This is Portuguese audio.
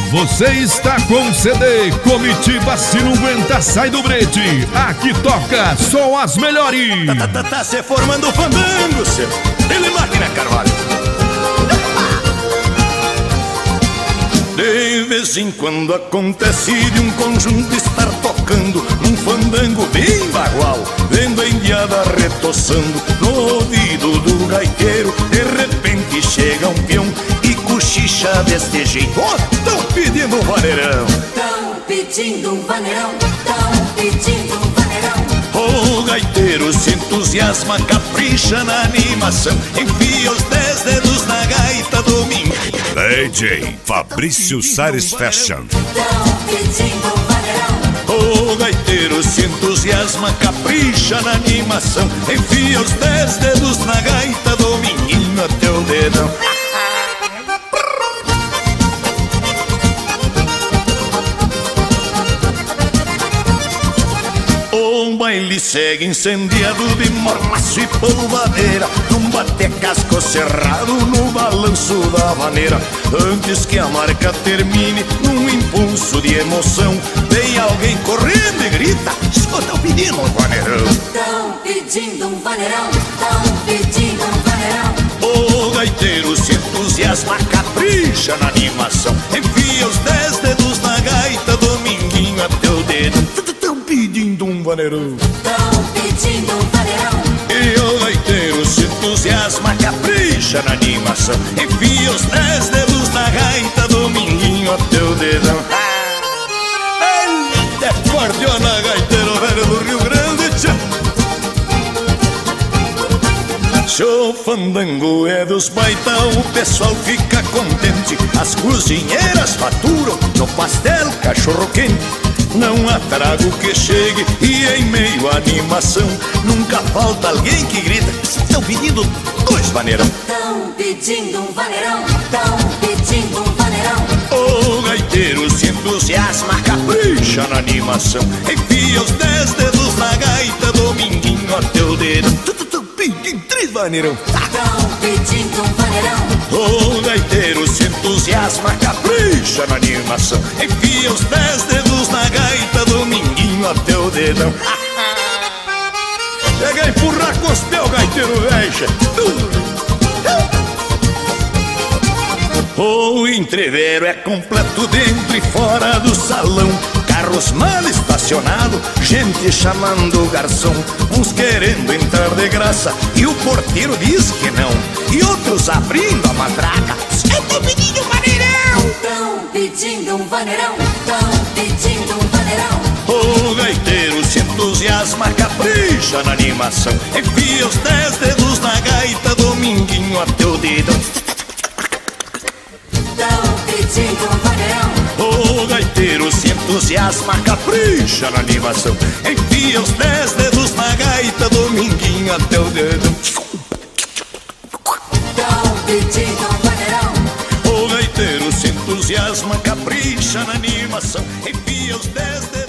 Você está com o CD Comitiva Se Não Aguenta Sai do Brete. Aqui toca só as melhores. Tá se formando o fandango, seu Ele Máquina Carvalho. De vez em quando acontece de um conjunto estar tocando num fandango bem bagual, vendo a indiada retoçando no ouvido do gaiteiro. De repente chega um peão e cochicha deste jeito: ó, tão pedindo um vaneirão. Tão pedindo um vaneirão, tão pedindo um vaneirão. O gaiteiro se entusiasma, capricha na animação, enfia os 10 dedos na gaita do domingo. DJ Fabrício Sares Fashion. Tão pedindo um vaneirão. O gaiteiro se entusiasma, capricha na animação, enfia os 10 dedos na gaita, dominguinho até o dedão. O baile segue incendiado de mormaço e polvadeira, num bate-casco cerrado no balanço da maneira. Antes que a marca termine, num impulso de emoção, vem alguém correndo e grita: escuta, tão pedindo um vaneirão. Tão pedindo um vaneirão, tão pedindo um vaneirão. O gaiteiro se entusiasma, capricha na animação, enfia os 10 dedos na gaita, dominguinho até o dedo. Tão pedindo um vaneirão. Tão pedindo um vaneirão. E o gaiteiro se entusiasma, capricha na animação, enfia os 10 dedos na gaita, dominguinho até o dedão. Ele é fordiona, gaiteiro velho do Rio Grande, tchau. Se o fandango é dos baita, o pessoal fica contente. As cozinheiras faturam no pastel cachorro quente. Não há trago que chegue e em meio à animação nunca falta alguém que grita: estão pedindo 2 vaneirão. Tão pedindo um vaneirão, tão pedindo um vaneirão. O gaiteiro se entusiasma, capricha na animação, enfia os 10 dedos na gaita, dominguinho até o dedo. Tão pedindo 3 vaneirão. Tão pedindo um vaneirão. O gaiteiro se entusiasma, capricha na animação, enfia os 10 dedos na gaita, dominguinho até o dedão. Chega a empurrar costel, gaiteiro velho. O entreveiro é completo dentro e fora do salão, carros mal estacionados, gente chamando o garçom, uns querendo entrar de graça e o porteiro diz que não, e outros abrindo a matraca: eu tô pedindo um vaneirão. Tão pedindo um vaneirão, tão pedindo um vaneirão. O gaiteiro se entusiasma, capricha na animação, enfia os 10 dedos na gaita, dominguinho até o dedão. Tão pedindo um vaneirão. O gaiteiro se entusiasma, capricha na animação, enfia os 10 dedos na gaita, dominguinho até o dedão. Tão pedindo um vaneirão. O gaiteiro se entusiasma, capricha na animação, enfia os 10 dedos